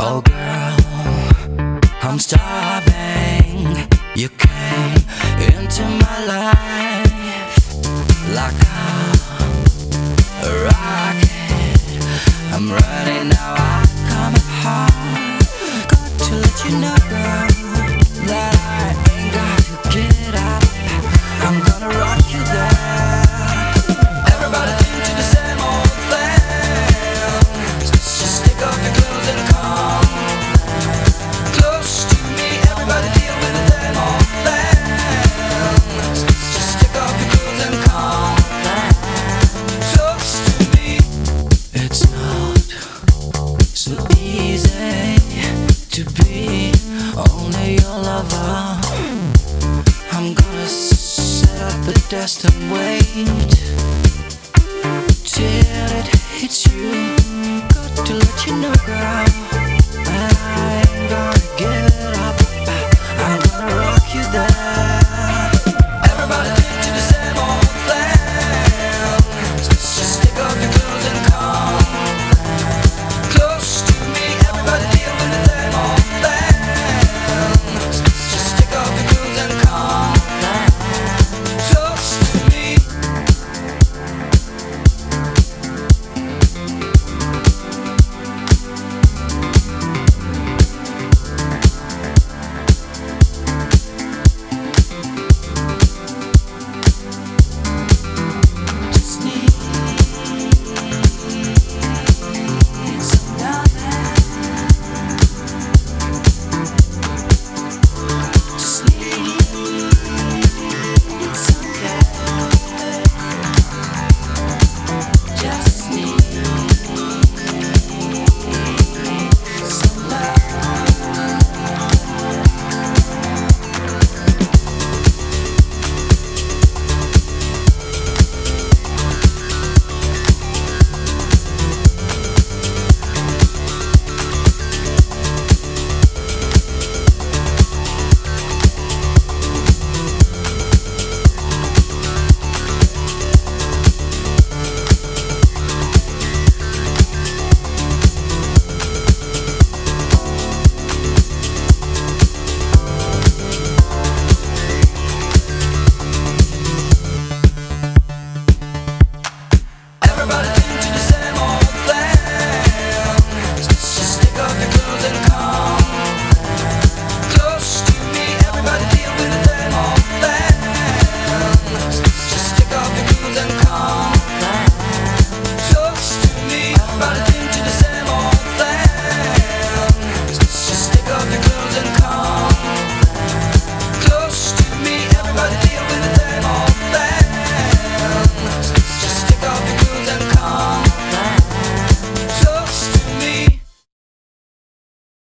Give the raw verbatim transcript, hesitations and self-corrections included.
Oh girl, I'm starving. You came into my life like a rocket. I'm running now, I come apart. Got to let you know, girl, that I ain't got to get up. I'm gonna rock you there. Everybody into the same old thing. Just take off your clothes and come close to me. Everybody deal with the same old thing. Just take off your clothes and come close to me. It's not so easy to be only your lover. I'm gonna set up a desk and wait till it hits you. Got to let you know, girl,